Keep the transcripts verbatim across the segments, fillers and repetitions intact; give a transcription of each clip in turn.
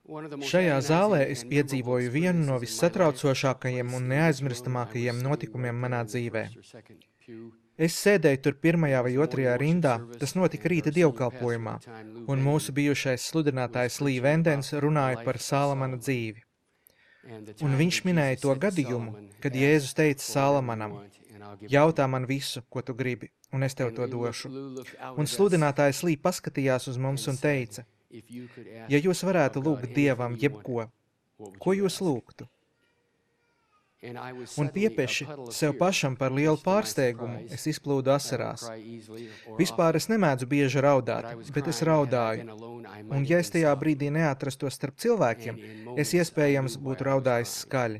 Šajā zālē es piedzīvoju vienu no vissatraucošākajiem un neaizmirstamākajiem notikumiem manā dzīvē. Es sēdēju tur pirmajā vai otrajā rindā, tas notika rīta dievkalpojumā, un mūsu bijušais sludinātājs Lī Vendens runāja par Salamana dzīvi. Un viņš minēja to gadījumu, kad Jēzus teica Salamanam: jautā man visu, ko tu gribi, un es tev to došu. Un sludinātājs Lī paskatījās uz mums un teica: ja jūs varētu lūgt Dievam jebko, ko jūs lūgtu? Un piepieši sev pašam par lielu pārsteigumu, es izplūdu asarās. Vispār es nemēdzu bieži raudāt, bet es raudāju. Un ja es tajā brīdī neatrastos starp cilvēkiem, es iespējams būtu raudājis skaļi.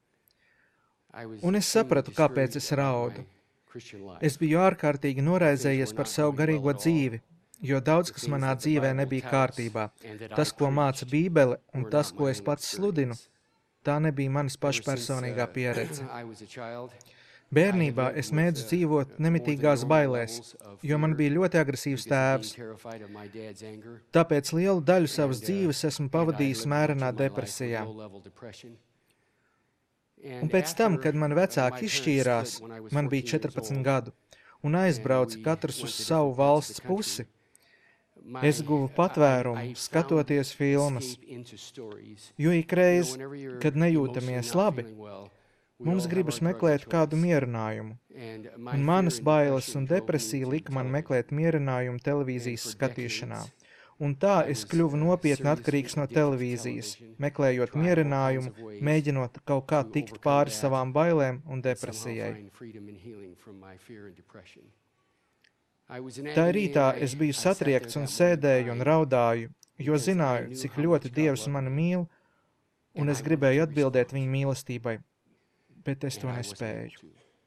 Un es sapratu, kāpēc es raudu. Es biju ārkārtīgi noraizējies par savu garīgo dzīvi, jo daudz kas manā dzīvē nebija kārtībā. Tas, ko māca Bībele, un tas, ko es pats sludinu, tā nebija manas pašpersonīgā pieredze. Bērnībā es mēdzu dzīvot nemitīgās bailēs, jo man bija ļoti agresīvs tēvs. Tāpēc lielu daļu savas dzīves esmu pavadījis mērenā depresijā. Un pēc tam, kad mani vecāki izšķīrās, man bija četrpadsmit gadu, un aizbrauca katrs uz savu valsts pusi, es guvu patvērumu, skatoties filmas, jo ikreiz, kad nejūtamies labi, mums gribas meklēt kādu mierinājumu. Un manas bailes un depresija lika man meklēt mierinājumu televīzijas skatīšanā. Un tā es kļuvu nopietni atkarīgs no televīzijas, meklējot mierinājumu, mēģinot kaut kā tikt pāri savām bailēm un depresijai. Tā rītā es biju satriekts un sēdēju un raudāju, jo zināju, cik ļoti Dievs mani mīl, un es gribēju atbildēt viņa mīlestībai, bet es to nespēju.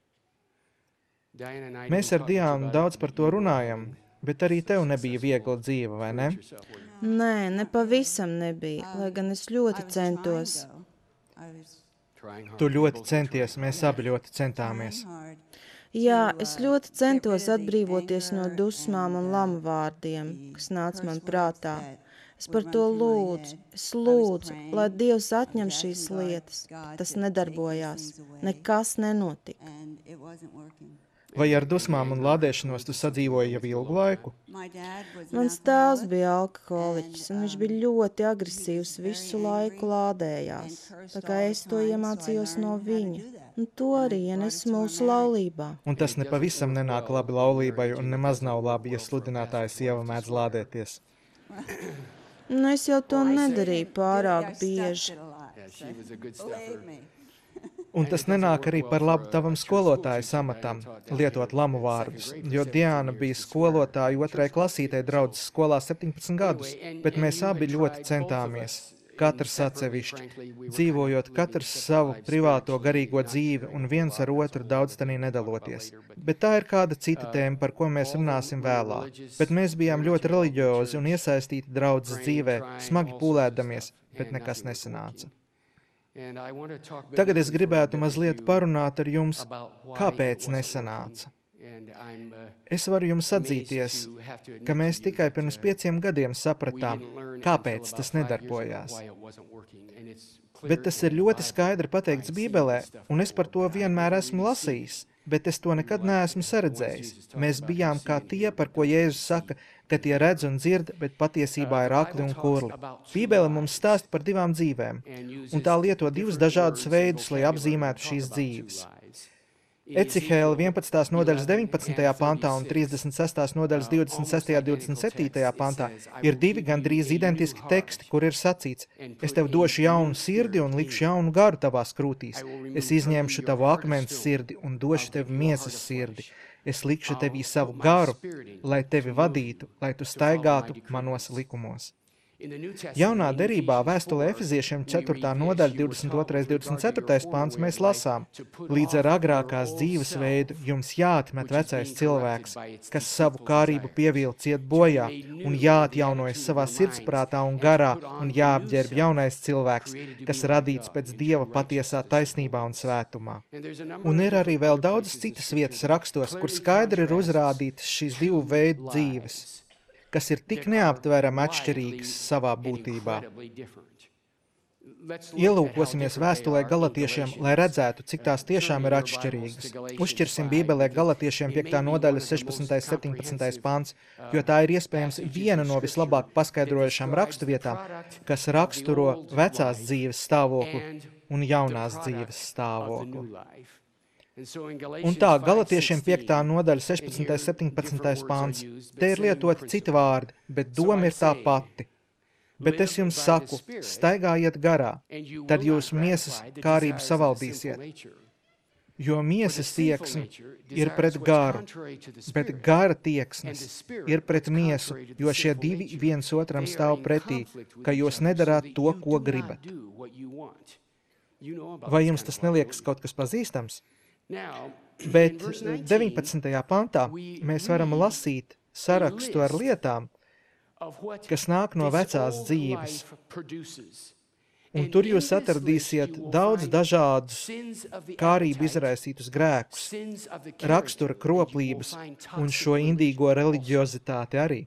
Mēs ar Diānu daudz par to runājam, bet arī tev nebija viegla dzīve, vai ne? Nē, ne pavisam nebija, lai gan es ļoti centos. Tu ļoti centies, mēs abi ļoti centāmies. Jā, es ļoti centos atbrīvoties no dusmām un lamu vārdiem, kas nāca man prātā. Es par to lūdzu, es lūdzu, lai Dievs atņem šīs lietas, bet tas nedarbojās, nekas nenotika. Vai ar dusmām un lādēšanos tu sadzīvoji jau ilgu laiku? Mans tēvs bija alkoholiķis, un viņš bija ļoti agresīvs, visu laiku lādējās, tā kā es to iemācījos no viņa, un to arī ienes mūsu laulībā. Un tas nepavisam nenāk labi laulībai, un nemaz nav labi, ja sludinātāja sieva mēdz lādēties. Nu, es jau to nedarīju pārāk bieži. Un tas nenāk arī par labu tavam skolotājas amatam, lietot lamu vārdus, jo Diāna bija skolotāja otrai klasītei draudzes skolā septiņpadsmit gadus, bet mēs abi ļoti centāmies, katrs atsevišķi, dzīvojot katrs savu privāto garīgo dzīvi un viens ar otru daudz tanī nedaloties. Bet tā ir kāda cita tēma, par ko mēs runāsim vēlāk. Bet mēs bijām ļoti reliģiozi un iesaistīti draudzes dzīvē, smagi pūlēdamies, bet nekas nesanāca. Tagad es gribētu mazliet parunāt ar jums, kāpēc nesanāca. Es varu jums atzīties, ka mēs tikai pirms pieciem gadiem sapratām, kāpēc tas nedarbojās. Bet tas ir ļoti skaidri pateikts Bībelē, un es par to vienmēr esmu lasījis, bet es to nekad neesmu saredzējis. Mēs bijām kā tie, par ko Jēzus saka, ka tie redz un dzird, bet patiesībā ir akli un kurli. Bībele mums stāsta par divām dzīvēm, un tā lieto divus dažādus veidus, lai apzīmētu šīs dzīves. Ecihēla vienpadsmitās nodaļas deviņpadsmitajā pantā un trīsdesmit sestās nodaļas divdesmit sestajā divdesmit septītajā pantā ir divi gandrīz identiski teksti, kur ir sacīts: es tev došu jaunu sirdi un likšu jaunu garu tavās krūtīs. Es izņemšu tavu akmens sirdi un došu tev miesas sirdi. Es likšu tevī savu garu, lai tevi vadītu, lai tu staigātu manos likumos. Jaunā derībā vēstulē Efeziešiem ceturtā nodaļa divdesmit otrais divdesmit ceturtais pants mēs lasām: līdz ar agrākās dzīvesveidu jums jāatmet vecais cilvēks, kas savu kārību pievilc iet bojā, un jāatjaunojas savā sirdsprātā un garā, un jāapģērb jaunais cilvēks, kas radīts pēc Dieva patiesā taisnībā un svētumā. Un ir arī vēl daudzas citas vietas rakstos, kur skaidri ir uzrādītas šīs divu veidu dzīves, kas ir tik neaptverami atšķirīgas savā būtībā. Ielūkosimies vēstulē Galatiešiem, lai redzētu, cik tās tiešām ir atšķirīgas. Uzšķirsim Bībelē Galatiešiem piektā nodaļa sešpadsmitais septiņpadsmitais pants, jo tā ir iespējams viena no vislabāk paskaidrojušām rakstuvietām, kas raksturo vecās dzīves stāvokli un jaunās dzīves stāvokli. Un tā, Galatiešiem piektā nodaļa sešpadsmitais septiņpadsmitais pants, te ir lietoti citi vārdi, bet doma ir tā pati. Bet es jums saku, staigājiet garā, tad jūs miesas kārību savaldīsiet. Jo miesas tieksme ir pret garu, bet gara tieksmes ir pret miesu, jo šie divi viens otram stāv pretī, ka jūs nedarāt to, ko gribat. Vai jums tas neliekas kaut kas pazīstams? Bet deviņpadsmitajā pantā mēs varam lasīt sarakstu ar lietām, kas nāk no vecās dzīves. Un tur jūs atradīsiet daudz dažādus kārību izraisītus grēkus, rakstura kroplības un šo indīgo reliģiozitāti arī.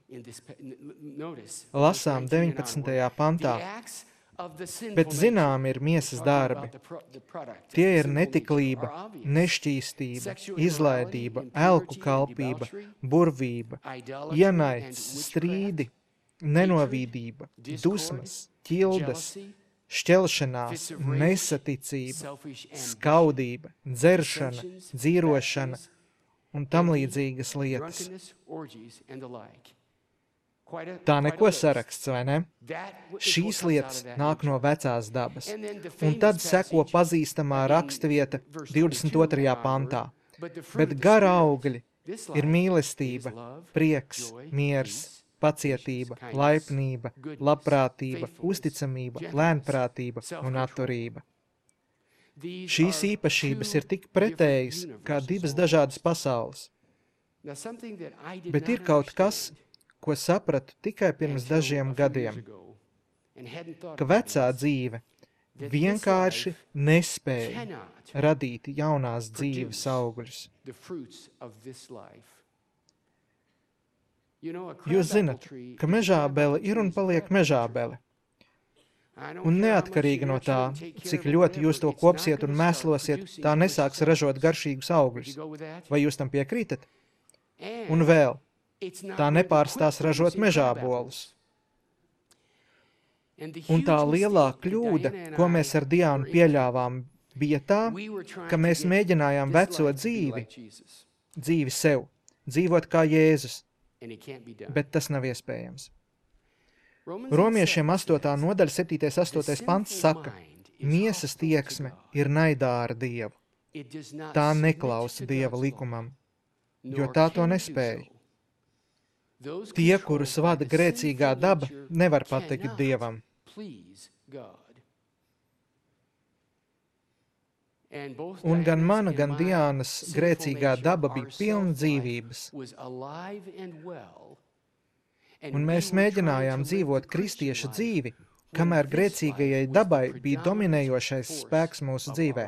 Lasām deviņpadsmitajā pantā. Bet zinām ir miesas darbi. Tie ir netiklība, nešķīstība, izlaidība, elku kalpība, burvība, ienaids, strīdi, nenovīdība, dusmas, ķildes, šķelšanās, nesaticība, skaudība, dzeršana, dzīrošana un tam līdzīgas lietas. Tā neko saraksts, vai ne? Šīs lietas nāk no vecās dabas. Un tad seko pazīstamā rakstvieta divdesmit otrajā pantā. Bet gara augļi ir mīlestība, prieks, miers, pacietība, laipnība, labprātība, uzticamība, lēnprātība un atturība. Šīs īpašības ir tik pretējas, kā divas dažādas pasaules. Bet ir kaut kas, ko sapratu tikai pirms dažiem gadiem, ka vecā dzīve vienkārši nespēja radīt jaunās dzīves augļus. Jūs zinat, ka mežābele ir un paliek mežābele. Un neatkarīgi no tā, cik ļoti jūs to kopsiet un mēslosiet, tā nesāks ražot garšīgus augļus. Vai jūs tam piekrītat? Un vēl, tā nepārstās ražot mežābolus. Un tā lielā kļūda, ko mēs ar Diānu pieļāvām, bija tā, ka mēs mēģinājām veco dzīvi, dzīvi sev, dzīvot kā Jēzus, bet tas nav iespējams. Romiešiem astotā nodaļa septītais astotais pants saka, miesas tieksme ir naidā ar Dievu. Tā neklausa Dieva likumam, jo tā to nespēja. Tie, kurus vada grēcīgā daba, nevar patikt Dievam. Un gan mana, gan Diānas grēcīgā daba bija pilna dzīvības. Un mēs mēģinājām dzīvot kristieša dzīvi, kamēr grēcīgajai dabai bija dominējošais spēks mūsu dzīvē.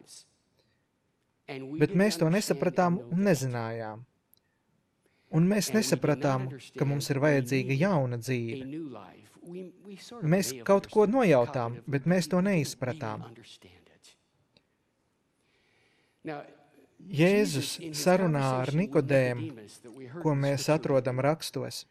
Bet mēs to nesapratām un nezinājām. Un mēs nesapratām, ka mums ir vajadzīga jauna dzīve. Mēs kaut ko nojautām, bet mēs to neizpratām. Jēzus sarunā ar Nikodēmu, ko mēs atrodam rakstos,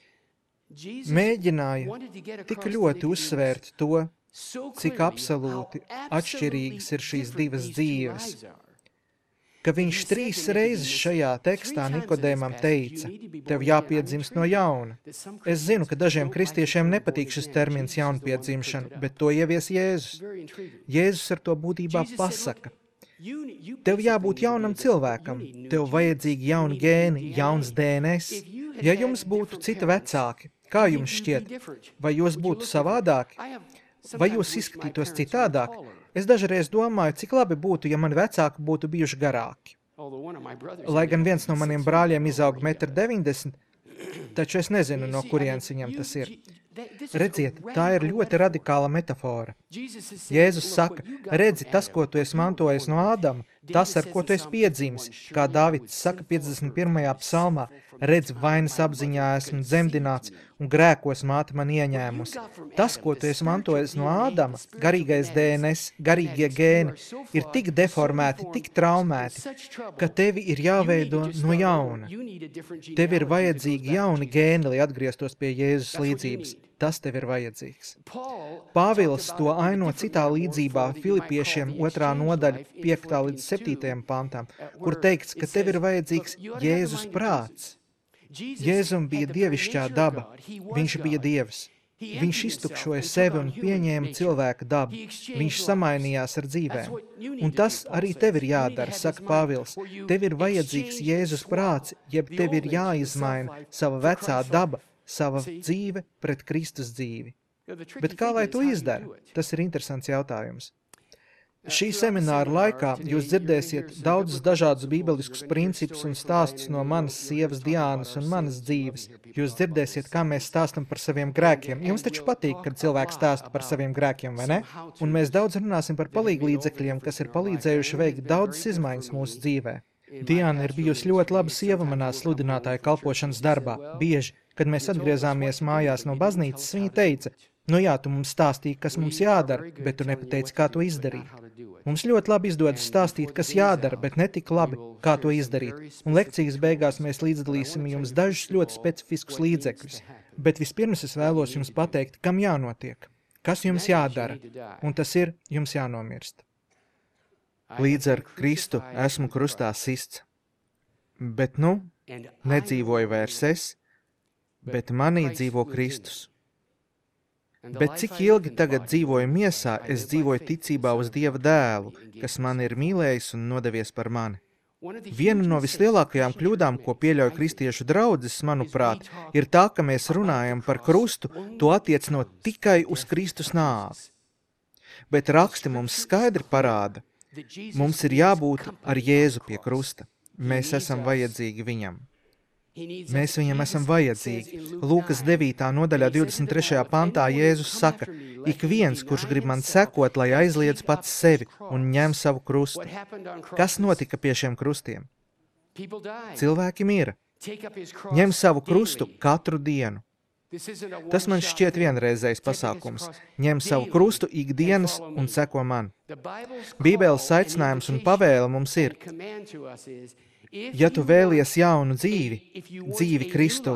mēģināja tik ļoti uzsvērt to, cik absolūti atšķirīgas ir šīs divas dzīves, ka viņš trīs reizes šajā tekstā Nikodēmam teica, tev jāpiedzimst no jauna. Es zinu, ka dažiem kristiešiem nepatīk šis termins jaunpiedzimšana, bet to ievies Jēzus. Jēzus ar to būtībā pasaka. Tev jābūt jaunam cilvēkam, tev vajadzīgi jauni gēni, jauns D N S. Ja jums būtu citi vecāki, kā jums šķiet, vai jūs būtu savādāki, vai jūs izskatītos citādāk? Es dažreiz domāju, cik labi būtu, ja mani vecāki būtu bijuši garāki. Lai gan viens no maniem brāļiem izaug metru deviņdesmit, taču es nezinu, no kurienes viņam tas ir. Redziet, tā ir ļoti radikāla metafora. Jēzus saka, redzi, tas, ko tu esi mantojis no Ādama, tas, ar ko tu esi piedzimis, kā Dāvids saka piecdesmit pirmajā psalmā, Redz, vainas apziņā esmu dzemdināts un grēkos māte man ieņēmusi. Tas, ko tu esi mantojis no Ādama, garīgais D N S, garīgie gēni, ir tik deformēti, tik traumēti, ka tevi ir jāveido no jauna. Tev ir vajadzīgi jauni gēni, lai atgrieztos pie Jēzus līdzības. Tas tev ir vajadzīgs. Pāvils to aino citā līdzībā Filipiešiem otrā nodaļa piektā līdz septītajam pantam, kur teikts, ka tev ir vajadzīgs Jēzus prāts. Jēzum bija dievišķā daba, viņš bija Dievs. Viņš iztukšoja sevi un pieņēma cilvēka dabu. Viņš samainījās ar dzīvēm. Un tas arī tev ir jādara, saka Pāvils. Tev ir vajadzīgs Jēzus prāts, jeb tev ir jāizmaina sava vecā daba, sava dzīve pret Kristus dzīvi. Bet kā lai to izdara? Tas ir interesants jautājums. Šī semināra laikā jūs dzirdēsiet daudzus dažādus bībeliskus principus un stāstus no manas sievas Diānas un manas dzīves. Jūs dzirdēsiet, kā mēs stāstam par saviem grēkiem. Jums taču patīk, kad cilvēks stāsta par saviem grēkiem, vai ne? Un mēs daudz runāsim par palīglīdzekļiem, kas ir palīdzējuši veikt daudzas izmaiņas mūsu dzīvē. Diāna ir bijusi ļoti laba sieva manā sludinātāja kalpošanas darbā. Bieži, kad mēs atgriezāmies mājās no baznīcas, viņa teica, nu jā, tu mums stāstīji, kas mums jādara, bet tu nepateici, kā to izdarīt. Mums ļoti labi izdodas stāstīt, kas jādara, bet ne tik labi, kā to izdarīt. Un lekcijas beigās mēs līdzdalīsim jums dažus ļoti specifiskus līdzekļus. Bet vispirms es vēlos jums pateikt, kam jānotiek, kas jums jādara, un tas ir jums jānomirst. Līdz ar Kristu esmu krustā sists. Bet nu, nedzīvoju vairs es, bet manī dzīvo Kristus. Bet cik ilgi tagad dzīvoju miesā, es dzīvoju ticībā uz Dieva dēlu, kas mani ir mīlējis un nodevies par mani. Viena no vislielākajām kļūdām, ko pieļauj kristiešu draudzes, manuprāt, ir tā, ka mēs runājam par krustu, to attiecinot tikai uz Kristus nāvi. Bet raksti mums skaidri parāda, mums ir jābūt ar Jēzu pie krusta. Mēs esam vajadzīgi viņam. Mēs viņam esam vajadzīgi. Lūkas devītā nodaļā divdesmit trešajā pantā Jēzus saka, ik viens, kurš grib man sekot, lai aizliedz pats sevi un ņem savu krustu. Kas notika pie šiem krustiem? Cilvēki mira. Ņem savu krustu katru dienu. Tas man šķiet vienreizējs pasākums. Ņem savu krustu ikdienas un seko man. Bībeles aicinājums un pavēle mums ir, ja tu vēlies jaunu dzīvi, dzīvi Kristu,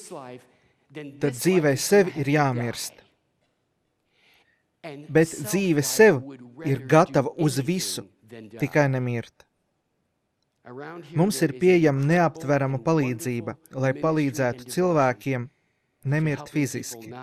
tad dzīvei sevi ir jāmirst. Bet dzīve sev ir gatava uz visu, tikai nemirt. Mums ir pieejama neaptverama palīdzība, lai palīdzētu cilvēkiem nemirt fiziski.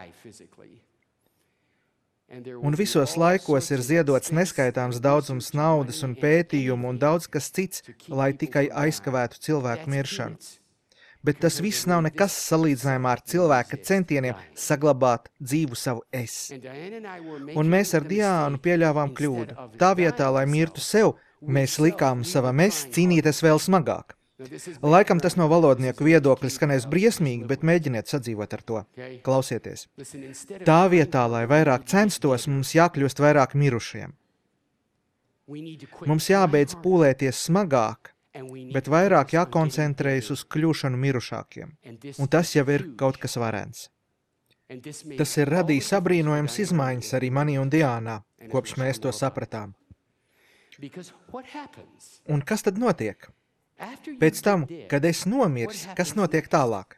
Un visos laikos ir ziedots neskaitāms daudzums naudas un pētījumu un daudz kas cits, lai tikai aizkavētu cilvēku miršanu. Bet tas viss nav nekas salīdzinājumā ar cilvēka centieniem saglabāt dzīvu savu es. Un mēs ar Diānu pieļāvām kļūdu. Tā vietā, lai mirtu sev, mēs likām savam es cīnīties vēl smagāk. Laikam tas no valodnieku viedokļa skanēs briesmīgi, bet mēģiniet sadzīvot ar to. Klausieties. Tā vietā, lai vairāk censtos, mums jākļūst vairāk mirušiem. Mums jābeidz pūlēties smagāk, bet vairāk jākoncentrējas uz kļūšanu mirušākiem. Un tas jau ir kaut kas varens. Tas ir radījis abrīnojams izmaiņas arī manī un Diānā, kopš mēs to sapratām. Un kas tad notiek? Pēc tam, kad es nomirs, kas notiek tālāk?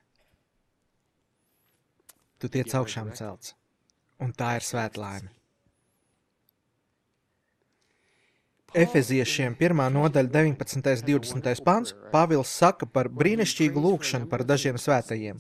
Tu tiec augšām celts, un tā ir svētlaime. Efeziešiem pirmā nodaļa deviņpadsmitais divdesmitais pants Pāvils saka par brīnišķīgu lūgšanu par dažiem svētajiem.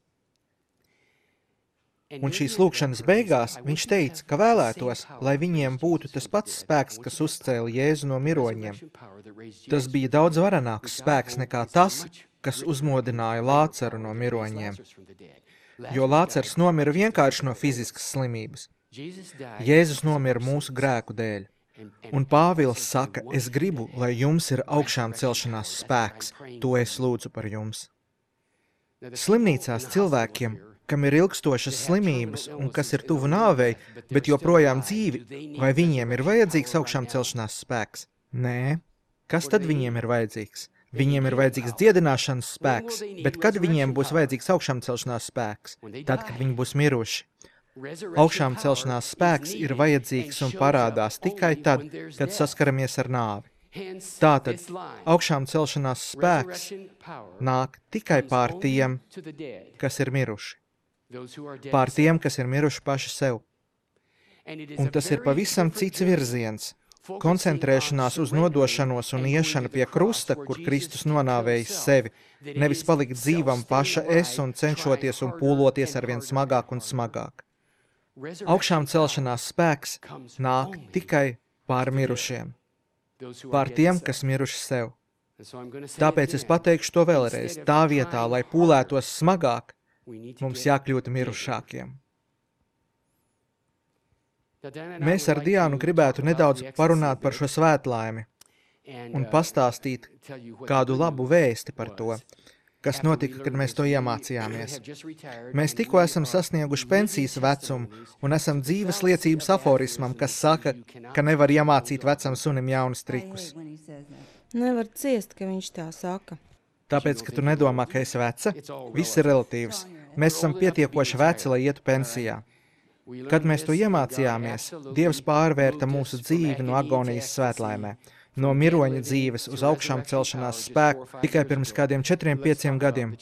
Un šīs lūgšanas beigās viņš teica, ka vēlētos, lai viņiem būtu tas pats spēks, kas uzcēla Jēzu no miroņiem. Tas bija daudz varenāks spēks nekā tas, kas uzmodināja Lācaru no miroņiem. Jo Lācars nomira vienkārši no fiziskas slimības. Jēzus nomira mūsu grēku dēļ. Un Pāvils saka, es gribu, lai jums ir augšām celšanās spēks, to es lūdzu par jums. Slimnīcās cilvēkiem, kam ir ilgstošas slimības un kas ir tuvu nāvei, bet joprojām dzīvi, vai viņiem ir vajadzīgs augšām celšanās spēks? Nē. Kas tad viņiem ir vajadzīgs? Viņiem ir vajadzīgs dziedināšanas spēks, bet kad viņiem būs vajadzīgs augšām celšanās spēks? Tad, kad viņi būs miruši. Augšām celšanās spēks ir vajadzīgs un parādās tikai tad, kad saskaramies ar nāvi. Tātad augšām celšanās spēks nāk tikai pār tiem, kas ir miruši. Pār tiem, kas ir miruši paši sev. Un tas ir pavisam cits virziens. Koncentrēšanās uz nodošanos un iešana pie krusta, kur Kristus nonāvējis sevi, nevis palikt dzīvam paša es un cenšoties un pūloties arvien smagāk un smagāk. Augšām celšanās spēks nāk tikai pār mirušiem, pār tiem, kas miruši sev. Tāpēc es pateikšu to vēlreiz, tā vietā, lai pūlētos smagāk, mums jākļūt mirušākiem. Mēs ar Diānu gribētu nedaudz parunāt par šo svētlaimi un pastāstīt kādu labu vēsti par to, kas notika, kad mēs to iemācījāmies. Mēs tikko esam sasnieguši pensijas vecumu un esam dzīves liecības aforismam, kas saka, ka nevar iemācīt vecam sunim jaunus trikus. Nevar ciest, ka viņš tā saka. Tāpēc, ka tu nedomā, ka esi veca, viss ir relatīvs. Mēs esam pietiekoši veci, lai ietu pensijā. Kad mēs to iemācījāmies, Dievs pārvērta mūsu dzīvi no agonijas svētlaimē, no miroņa dzīves uz augšām celšanās spēku tikai pirms kādiem četriem, pieciem gadiem.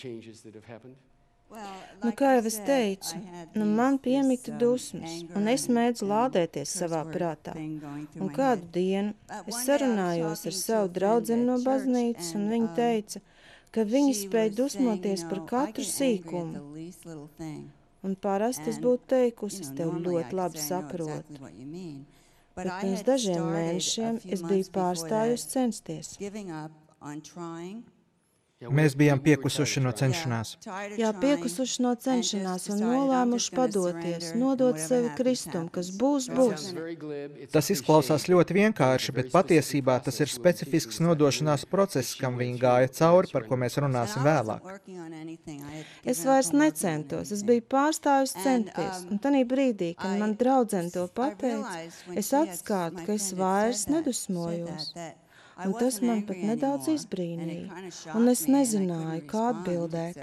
Nu, kā jau es teicu, nu man piemita dusmas, un es mēdzu lādēties savā prātā. Un kādu dienu es sarunājos ar savu draudzeni no baznīcas, un viņa teica, ka viņi spēj dusmoties par katru sīkumu. Un parasti es būtu teikusi, es tev ļoti labi saprotu. Bet pirms dažiem mēnešiem es biju pārstājusi censties. Mēs bijām piekusuši no cenšanās. Jā, piekusuši no cenšanās un nolēmuši padoties, nodot sevi Kristum, kas būs, būs. Tas izklausās ļoti vienkārši, bet patiesībā tas ir specifisks nodošanās process, kam viņi gāja cauri, par ko mēs runāsim vēlāk. Es vairs necentos, es biju pārstājusi centies, un tanī brīdī, kad man draudzene to pateica, es atskārtu, ka es vairs nedusmojos. Un tas man pat nedaudz izbrīnīja, un es nezināju, kā atbildēt.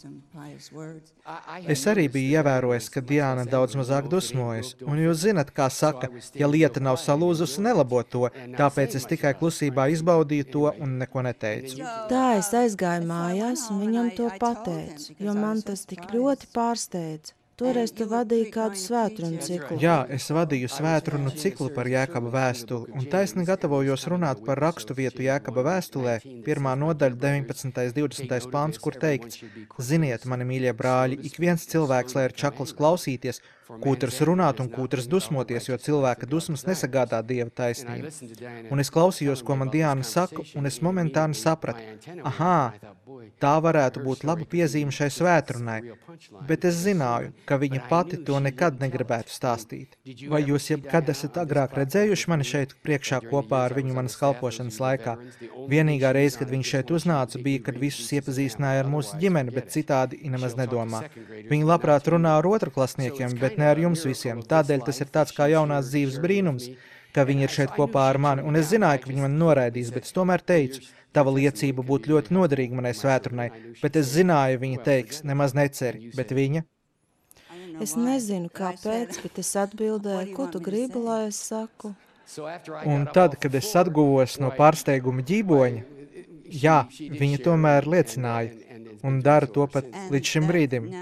Es arī biju ievērojis, ka Diāna daudz mazāk dusmojas, un jūs zinat, kā saka, ja lieta nav salūzusi, nelabo to, tāpēc es tikai klusībā izbaudīju to un neko neteicu. Tā es aizgāju mājās un viņam to pateicu, jo man tas tik ļoti pārsteidza. Toreiz tu vadīji kādu svētrunu ciklu. Jā, es vadīju svētrunu ciklu par Jēkaba vēstuli, un taisni gatavojos runāt par rakstu vietu Jēkaba vēstulē, pirmā nodaļa, deviņpadsmitais divdesmitais pāns, kur teikts: Ziniet, mani mīļie brāļi, ik viens cilvēks, lai ir čakls klausīties, kūtras runāt un kūtras dusmoties, jo cilvēka dusmas nesagādā Dieva taisnību. Un es klausījos, ko man Diāna saka, un es momentāni sapratu, ahā, tā varētu būt laba piezīme šai svētrunai, bet es zināju, ka viņa pati to nekad negribētu stāstīt. Vai jūs jebkad esat agrāk redzējuši mani šeit priekšā kopā ar viņu manas kalpošanas laikā? Vienīgā reize, kad viņš šeit uznāca, bija, kad visus iepazīstināja ar mūsu ģimeni, bet citādi nemaz nedomā. Viņi labprāt runā ar otrklasniekiem, bet ne ar jums visiem. Tādēļ tas ir tāds kā jaunās dzīves brīnums, ka viņi ir šeit kopā ar mani, un es zināju, ka viņi man noraidīs, bet es tomēr teicu, tava liecība būtu ļoti noderīga manai svētrunai, bet es zināju, viņa teiks, nemaz neceri, bet viņa? Es nezinu, kāpēc, bet es atbildēju, ko tu gribi, lai es saku. Un tad, kad es atguvos no pārsteiguma ģīboņa, jā, viņa tomēr liecināja, un dara to pat līdz šim brīdim.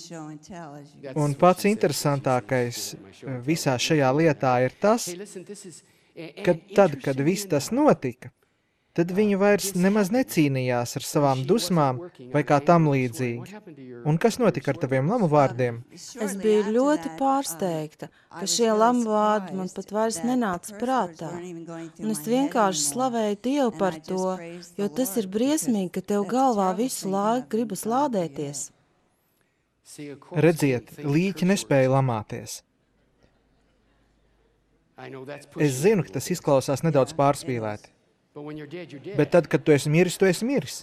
Un pats interesantākais visā šajā lietā ir tas, ka tad, kad viss tas notika, tad viņi vairs nemaz necīnījās ar savām dusmām vai kā tam līdzīgi. Un kas notika ar taviem lamu vārdiem? Es biju ļoti pārsteigta, ka šie lamu vārdi man pat vairs nenāca prātā. Un es vienkārši slavēju Dievu par to, jo tas ir briesmīgi, ka tev galvā visu laiku gribas lādēties. Redziet, līķi nespēja lamāties. Es zinu, ka tas izklausās nedaudz pārspīlēti. Bet tad, kad tu esi miris, tu esi miris.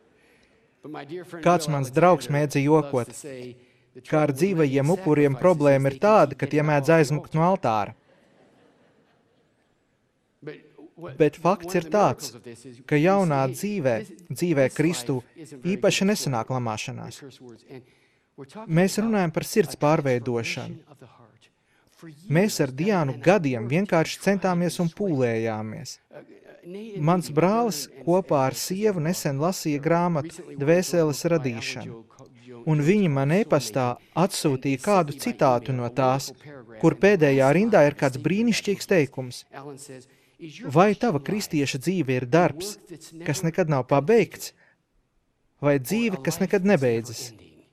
Kāds mans draugs mēdza jokot, kā ar dzīvajiem upuriem problēma ir tāda, ka tie mēdz aizmukt no altāra. Bet fakts ir tāds, ka jaunā dzīvē, dzīvē Kristū, īpaši nesenāk lamāšanās. Mēs runājam par sirds pārveidošanu. Mēs ar Diānu gadiem vienkārši centāmies un pūlējāmies. Mans brālis kopā ar sievu nesen lasīja grāmatu Dvēseles radīšanu, un viņi man e-pastā atsūtīja kādu citātu no tās, kur pēdējā rindā ir kāds brīnišķīgs teikums. Vai tava kristieša dzīve ir darbs, kas nekad nav pabeigts, vai dzīve, kas nekad nebeidzas?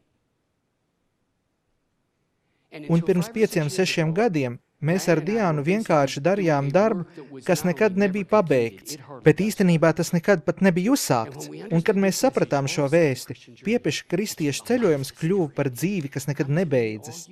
Un pirms pieciem, sešiem gadiem mēs ar Diānu vienkārši darījām darbu, kas nekad nebija pabeigts, bet īstenībā tas nekad pat nebija uzsākts. Un kad mēs sapratām šo vēsti, piepeša kristiešu ceļojums kļuva par dzīvi, kas nekad nebeidzas.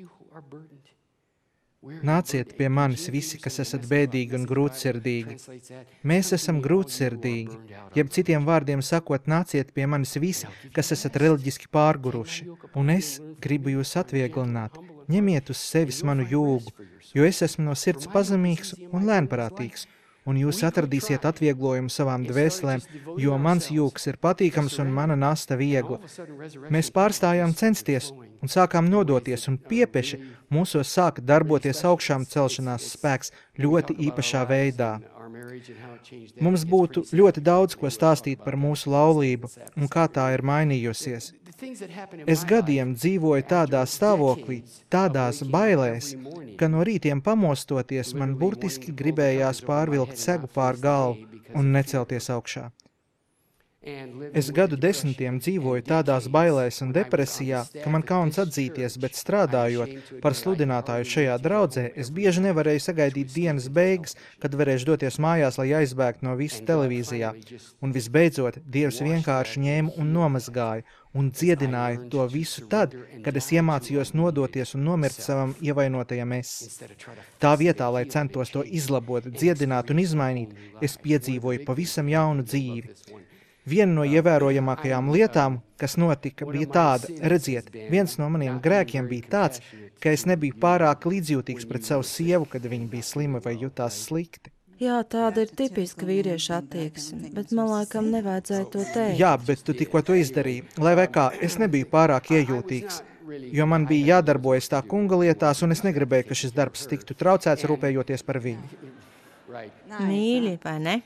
Nāciet pie manis visi, kas esat bēdīgi un grūtsirdīgi. Mēs esam grūtsirdīgi, jeb citiem vārdiem sakot, nāciet pie manis visi, kas esat reliģiski pārguruši, un es gribu jūs atvieglināt. Ņemiet uz sevis manu jūgu, jo es esmu no sirds pazemīgs un lēnprātīgs, un jūs atradīsiet atvieglojumu savām dvēselēm, jo mans jūgs ir patīkams un mana nasta viegla. Mēs pārstājām censties un sākām nodoties, un piepeši mūsos sāka darboties augšām celšanās spēks ļoti īpašā veidā. Mums būtu ļoti daudz, ko stāstīt par mūsu laulību un kā tā ir mainījusies. Es gadiem dzīvoju tādā stāvoklī, tādās bailēs, ka no rītiem pamostoties man burtiski gribējās pārvilkt segu pār galvu un necelties augšā. Es gadu desmitiem dzīvoju tādās bailēs un depresijā, ka man kauns atzīties, bet strādājot par sludinātāju šajā draudzē, es bieži nevarēju sagaidīt dienas beigas, kad varēšu doties mājās, lai aizbēgtu no visa televīzijā. Un visbeidzot, Dievs vienkārši ņēma un nomazgāja un dziedināja to visu tad, kad es iemācījos nodoties un nomirt savam ievainotajam es. Tā vietā, lai centos to izlabot, dziedināt un izmainīt, es piedzīvoju pavisam jaunu dzīvi. Viena no ievērojamākajām lietām, kas notika, bija tāda, redziet, viens no maniem grēkiem bija tāds, ka es nebiju pārāk līdzjūtīgs pret savu sievu, kad viņa bija slima vai jutās slikti. Jā, tāda ir tipiska vīrieša attieksme, bet man laikam nevajadzēja to teikt. Jā, bet tu tikko to izdarīji. Lai vai kā, es nebiju pārāk iejūtīgs, jo man bija jādarbojas tā kunga lietās, un es negribēju, ka šis darbs tiktu traucēts, rūpējoties par viņu. Mīļi, vai ne?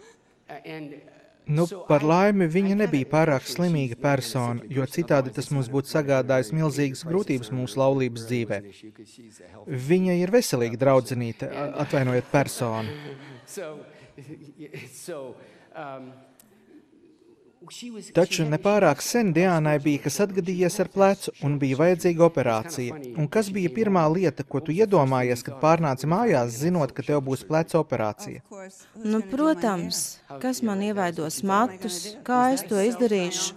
Nu, par laimi viņa nebija pārāk slimīga persona, jo citādi tas mums būtu sagādājis milzīgas grūtības mūsu laulības dzīvē. Viņa ir veselīga draudzenīte, atvainojiet personu. Taču nepārāk sen Diānai bija, kas atgadījies ar plecu un bija vajadzīga operācija. Un kas bija pirmā lieta, ko tu iedomājies, kad pārnāci mājās, zinot, ka tev būs pleca operācija? Nu, protams, kas man ievaidos matus, kā es to izdarīšu?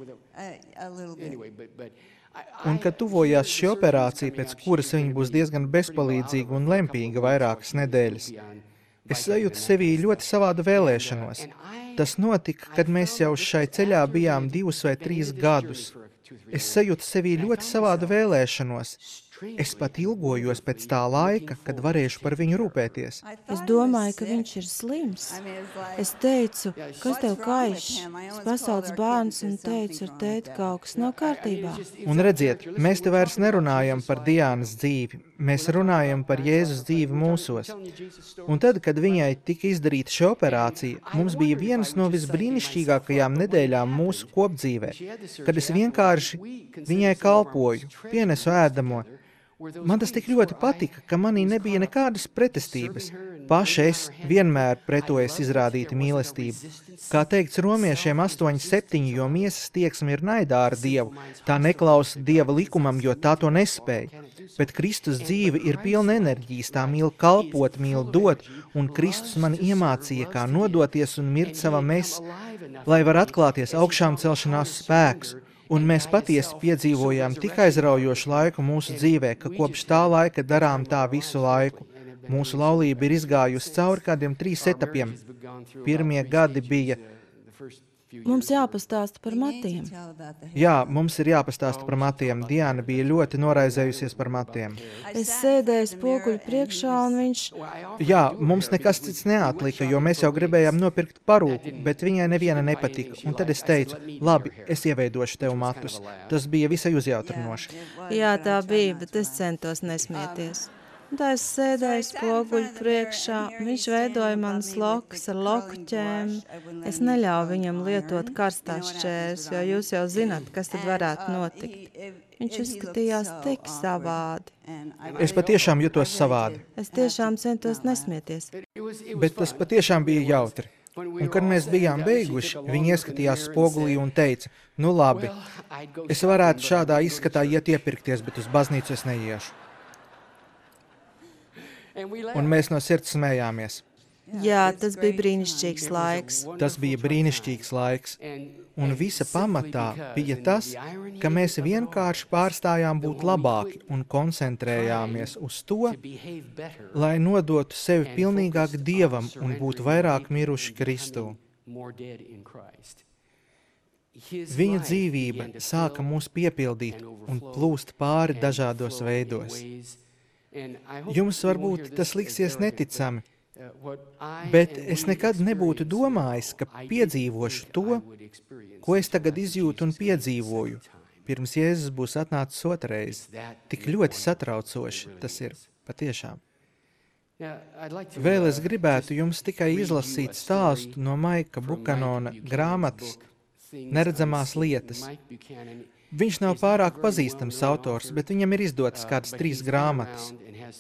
Un, kad tuvojās šī operācija, pēc kuras viņa būs diezgan bezpalīdzīga un lempīga vairākas nedēļas, es sajūtu sevī ļoti savādu vēlēšanos. Tas notika, kad mēs jau šai ceļā bijām divus vai trīs gadus. Es sajūtu sevī ļoti savādu vēlēšanos. Es pat ilgojos pēc tā laika, kad varēšu par viņu rūpēties. Es domāju, ka viņš ir slims. Es teicu, kas tev kaiš? Es pasaucu bērns un teicu, ar tēti kaut kas nav kārtībā. Un redziet, mēs te vairs nerunājam par Diānas dzīvi. Mēs runājam par Jēzus dzīvi mūsos. Un tad, kad viņai tika izdarīta šī operācija, mums bija vienas no visbrīnišķīgākajām nedēļām mūsu kopdzīvē, kad es vienkārši viņai kalpoju, pienesu ēdamo. Man tas tik ļoti patika, ka manī nebija nekādas pretestības. Paša es vienmēr pretojas izrādīt mīlestību. Kā teikts romiešiem astoņi septiņi, jo miesas tieksme ir naidā ar Dievu, tā neklausa Dieva likumam, jo tā to nespēja. Bet Kristus dzīve ir pilna enerģijas, tā mīl kalpot, mīl dot, un Kristus man iemācīja, kā nodoties un mirt savam es, lai var atklāties augšām celšanās spēks. Un mēs patiesi piedzīvojām tik aizraujošu laiku mūsu dzīvē, ka kopš tā laika darām tā visu laiku. Mūsu laulība ir izgājusi cauri kādiem trīs etapiem. Pirmie gadi bija Mums jāpastāsta par matiem. Jā, mums ir jāpastāsta par matiem. Diana bija ļoti noraizējusies par matiem. Es sēdēju spoguļu priekšā, un viņš... Jā, mums nekas cits neatlika, jo mēs jau gribējām nopirkt parūku, bet viņai neviena nepatika. Un tad es teicu, labi, es ieveidošu tev matus. Tas bija visai uzjautrinoši. Jā, tā bija, bet es centos nesmieties. Un tā es sēdēju spoguļu priekšā, viņš veidoja manas lokas ar lokķēm. Es neļauju viņam lietot karstās šķērs, jo jūs jau zināt, kas tad varētu notikt. Viņš izskatījās tik savādi. Es patiešām jutos savādi. Es tiešām centos nesmieties. Bet tas patiešām bija jautri. Un, kad mēs bijām beiguši, viņi ieskatījās spogulī un teica, nu labi, es varētu šādā izskatā iet iepirkties, bet uz baznīcu es neiešu. Un mēs no sirds smējāmies. Jā, tas bija brīnišķīgs laiks. Tas bija brīnišķīgs laiks. Un visa pamatā bija tas, ka mēs vienkārši pārstājām būt labāki un koncentrējāmies uz to, lai nodotu sevi pilnīgāk Dievam un būtu vairāk miruši Kristū. Viņa dzīvība sāka mūs piepildīt un plūst pāri dažādos veidos. Jums varbūt tas liksies neticami, bet es nekad nebūtu domājis, ka piedzīvošu to, ko es tagad izjūtu un piedzīvoju, pirms Jēzus būs atnācis otrais. Tik ļoti satraucoši tas ir patiešām. Vēl es gribētu jums tikai izlasīt stāstu no Maika Bukanona grāmatas Neredzamās lietas. Viņš nav pārāk pazīstams autors, bet viņam ir izdotas kādas trīs grāmatas.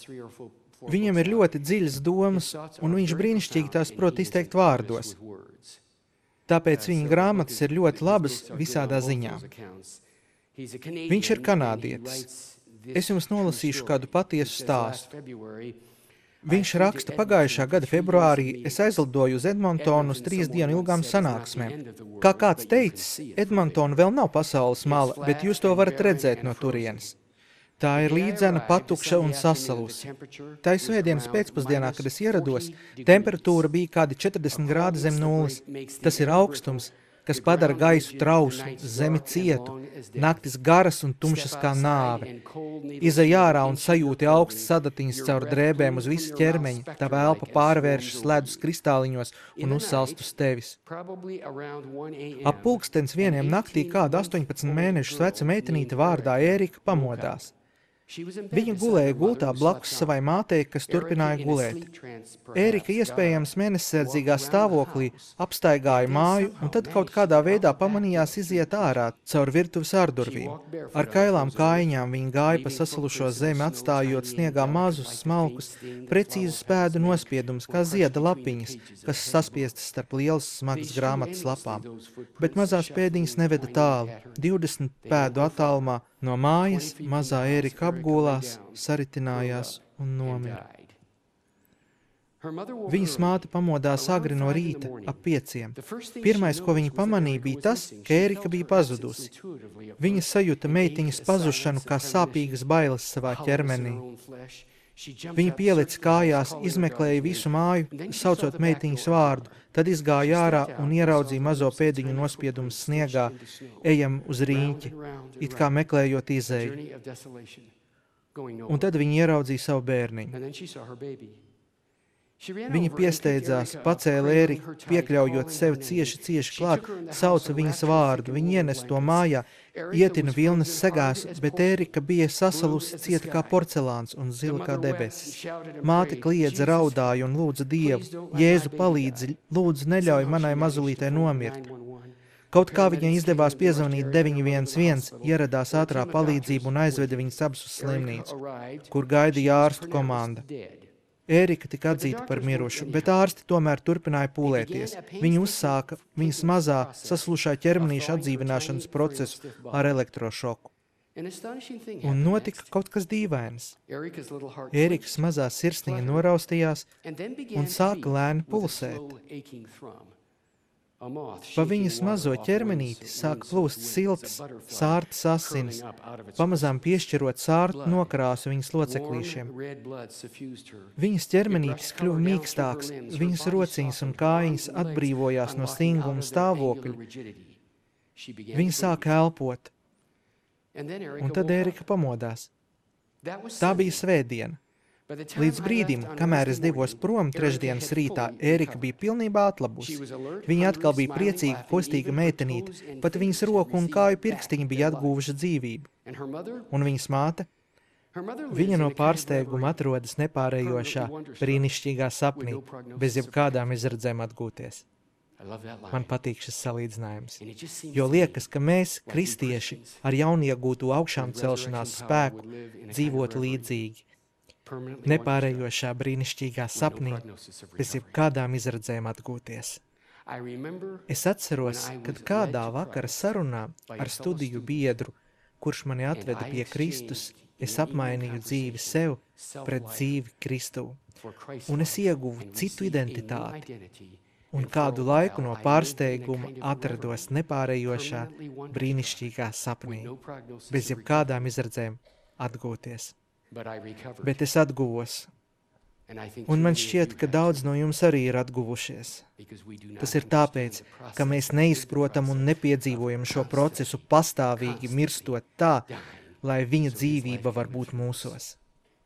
Viņam ir ļoti dziļas domas, un viņš brīnišķīgi tās prot izteikt vārdos. Tāpēc viņa grāmatas ir ļoti labas visādā ziņā. Viņš ir kanādietis. Es jums nolasīšu kādu patiesu stāstu. Viņš raksta, pagājušā gada februārī es aizlidoju uz Edmontonu uz trīs dienu ilgām sanāksmēm. Kā kāds teicis, Edmontona vēl nav pasaules mala, bet jūs to varat redzēt no turienes. Tā ir līdzena, patukša un sasalusi. Tā ir svētdienas pēcpusdienā, kad es ierados, temperatūra bija kādi četrdesmit grādi zem nulles. Tas ir augstums, kas padara gaisu trauslu, zemi cietu, naktis garas un tumšas kā nāve. Izej ārā un sajūti augstas sadatiņas caur drēbēm uz visu ķermeņa, tava elpa pārvēršas ledus kristāliņos un uzsalst uz tevis. Ap pulkstens vieniem naktī kāda astoņpadsmit mēnešus veca meitenīte vārdā Ērika pamodās. Viņa gulēja gultā blakus savai mātei, kas turpināja gulēt. Ērika iespējams mēnesardzīgā stāvoklī apstaigāja māju un tad kaut kādā veidā pamanījās iziet ārā caur virtuves ārdurvīm. Ar kailām kājiņām viņa gāja pa sasalušo zemi, atstājot sniegā mazus, smalkus, precīzus pēdu nospiedumus, kā zieda lapiņas, kas saspiestas starp lielas smagas grāmatas lapām. Bet mazās pēdiņas neveda tālu, divdesmit pēdu attālumā. No mājas mazā Ērika apgulās, saritinājās un nomira. Viņas māte pamodās agri no rīta, ap pieciem. Pirmais, ko viņa pamanīja, bija tas, ka Ērika bija pazudusi. Viņa sajuta meitiņas pazušanu kā sāpīgas bailes savā ķermenī. Viņa pielica kājās, izmeklēja visu māju, saucot meitiņas vārdu, tad izgāja ārā un ieraudzīja mazo pēdiņu nospiedumus sniegā, ejam uz rīņķi, it kā meklējot izēju. Un tad viņa ieraudzīja savu bērniņu. Viņa piesteidzās, pacēla Ēriku, piekļaujot sevi cieši, cieši klāt, sauca viņas vārdu, viņa ienes to mājā, ietina vilnas segās, bet Ērika bija sasalusi cieta kā porcelāns un zila kā debesis. Māte kliedza, raudāja un lūdza Dievu, Jēzu palīdzi, lūdzu neļauj manai mazulītei nomirt. Kaut kā viņai izdevās piezvanīt deviņi viens viens, ieradās ātrā palīdzība un aizveda viņas abas uz slimnīcu, kur gaidīja ārstu komanda. Ērika tika atzīta par mirušu, bet ārsti tomēr turpināja pūlēties. Viņi uzsāka viņas mazā, saslušā ķermenīša atdzīvināšanas procesu ar elektrošoku. Un notika kaut kas dīvains. Ērikas mazā sirsniņa noraustījās un sāka lēni pulsēt. Pa viņas mazo ķermenīti sāk plūst siltas, sārtas asinis, pamazām piešķirot sārtu nokrāsu viņas loceklīšiem. Viņas ķermenītis kļuva mīkstāks, viņas rociņas un kājiņas atbrīvojās no stinguma stāvokļa. Viņa sāka elpot, un tad Ērika pamodās. Tā bija svētdiena. Līdz brīdim, kamēr es devos prom trešdienas rītā, Ērika bija pilnībā atlabusi. Viņa atkal bija priecīga, kostīga meitenīte, pat viņas roku un kāju pirkstiņi bija atguvuši dzīvību. Un viņas māte? Viņa no pārsteiguma atrodas nepārējošā, brīnišķīgā sapnī, bez jebkādām izredzēm atgūties. Man patīk šis salīdzinājums, jo liekas, ka mēs, kristieši, ar jauniegūtu augšām celšanās spēku, dzīvotu līdzīgi, nepārējošā brīnišķīgā sapnī, bez jebkādām izredzēm atgūties. Es atceros, kad kādā vakara sarunā ar studiju biedru, kurš mani atveda pie Kristus, es apmainīju dzīvi sev pret dzīvi Kristu, un es ieguvu citu identitāti, un kādu laiku no pārsteiguma atrados nepārējošā brīnišķīgā sapnī, bez jebkādām izredzēm atgūties. Bet es atguvos, un man šķiet, ka daudz no jums arī ir atguvušies. Tas ir tāpēc, ka mēs neizprotam un nepiedzīvojam šo procesu pastāvīgi mirstot tā, lai viņa dzīvība var būt mūsos.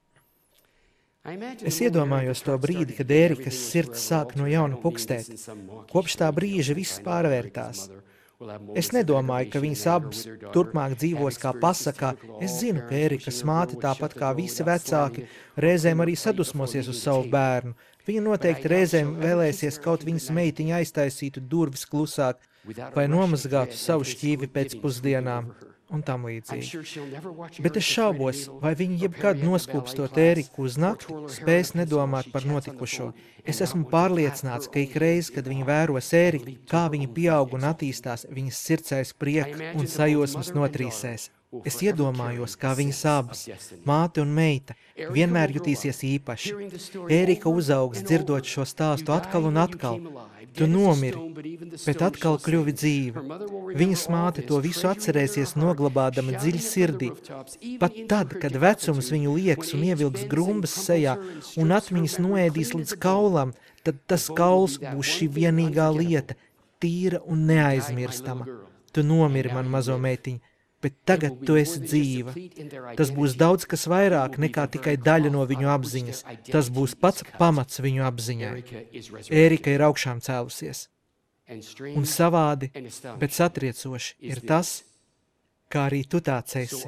Es iedomājos to brīdi, kad Ērikas sirds sāk no jauna pukstēt. Kopš tā brīža viss pārvērtās. Es nedomāju, ka viņas abas turpmāk dzīvos kā pasakā. Es zinu, ka Ērikas māte, tāpat kā visi vecāki, reizēm arī sadusmosies uz savu bērnu. Viņa noteikti reizēm vēlēsies kaut viņas meitiņa aiztaisītu durvis klusāk vai nomazgātu savu šķīvi pēc pusdienām un tam līdzīgi. Bet es šaubos, vai viņi jebkad noskūpstot Ēriku uz nakti, spēs nedomāt par notikušo. Es esmu pārliecināts, ka ikreiz, kad viņi vēros Ēriku, kā viņa pieaug un attīstās, viņas sirdsais prieka un sajosmas notrīsēs. Es iedomājos, kā viņas abas, māte un meita, vienmēr jutīsies īpaši. Ērika uzaugs dzirdot šo stāstu atkal un atkal. Tu nomiri, bet atkal kļuvi dzīva. Viņas māte to visu atcerēsies noglabādama dziļi sirdī. Pat tad, kad vecums viņu lieks un ievilks grumbas sejā un atmiņas noēdīs līdz kaulam, tad tas kauls būs šī vienīgā lieta, tīra un neaizmirstama. Tu nomiri, man mazo meitiņu, bet tagad tu esi dzīva. Tas būs daudz kas vairāk nekā tikai daļa no viņu apziņas. Tas būs pats pamats viņu apziņai. Ērika ir augšām cēlusies. Un savādi, bet satriecoši ir tas, kā arī tu tāds esi.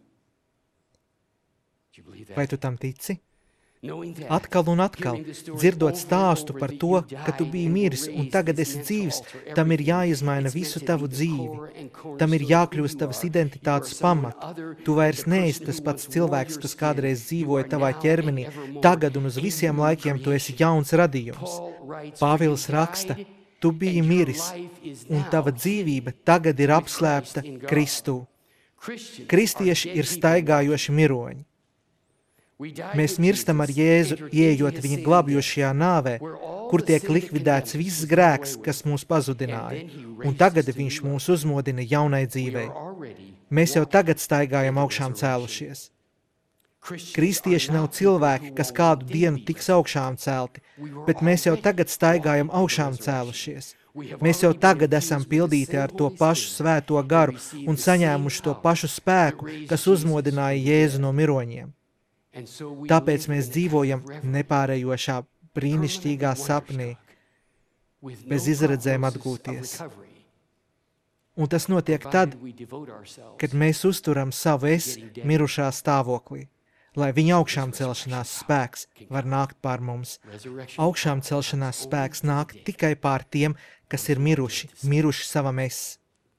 Vai tu tam tici? Atkal un atkal, dzirdot stāstu par to, ka tu biji miris un tagad esi dzīvs, tam ir jāizmaina visu tavu dzīvi. Tam ir jākļūst tavas identitātes pamata. Tu vairs neesi tas pats cilvēks, kas kādreiz dzīvoja tavā ķermenī. Tagad un uz visiem laikiem tu esi jauns radījums. Pāvils raksta, tu biji miris, un tava dzīvība tagad ir apslēpta Kristū. Kristieši ir staigājoši miroņi. Mēs mirstam ar Jēzu, ieejot viņa glābjošajā nāvē, kur tiek likvidēts viss grēks, kas mūs pazudināja, un tagad viņš mūs uzmodina jaunai dzīvei. Mēs jau tagad staigājam augšām cēlušies. Kristieši nav cilvēki, kas kādu dienu tiks augšām celti, bet mēs jau tagad staigājam augšām cēlušies. Mēs jau tagad esam pildīti ar to pašu svēto garu un saņēmuši to pašu spēku, kas uzmodināja Jēzu no miroņiem. Tāpēc mēs dzīvojam nepārējošā, brīnišķīgā sapnī, bez izredzēm atgūties. Un tas notiek tad, kad mēs uzturam savu es mirušā stāvoklī, lai viņa augšām celšanās spēks var nākt pār mums. Augšām celšanās spēks nāk tikai pār tiem, kas ir miruši, miruši savam es.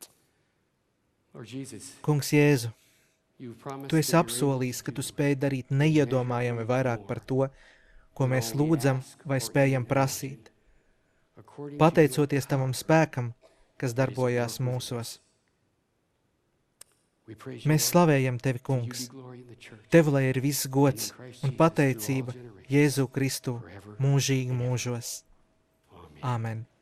Kungs Jēzu, tu esi apsolījis, ka tu spēj darīt neiedomājami vairāk par to, ko mēs lūdzam vai spējam prasīt, pateicoties tavam spēkam, kas darbojās mūsos. Mēs slavējam tevi, kungs. Tev lai ir viss gods un pateicība Jēzu Kristu mūžīgi mūžos. Āmen.